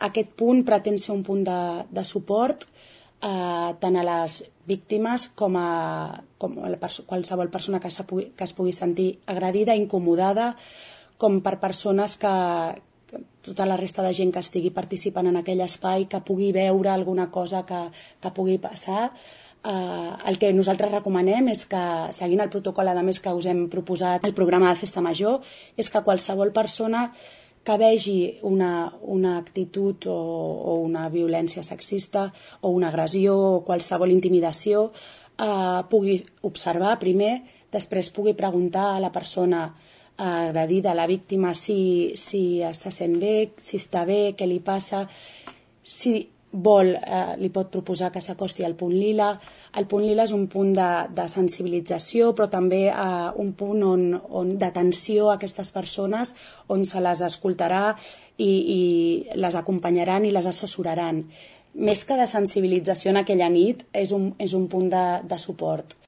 Aquest punt pretén ser un punt de suport tant a les víctimes com a qualsevol persona que es pugui sentir agredida, incomodada, com per persones tota la resta de gent que estigui participant en aquell espai, que pugui veure alguna cosa que pugui passar. El que nosaltres recomanem és que, seguint el protocol a més que us hem proposat el programa de Festa Major, és que qualsevol persona que vegi una actitud o una violència sexista o una agressió o qualsevol intimidació pugui observar primer, després pugui preguntar a la persona agredida, a la víctima, si se sent bé, si està bé, què li passa. Si vol, li pot proposar que s'acosti al punt lila. El punt lila és un punt de sensibilització, però també un punt d'atenció a aquestes persones, on se les escoltarà i les acompanyaran i les assessoraran. Més que de sensibilització en aquella nit, és un punt de suport.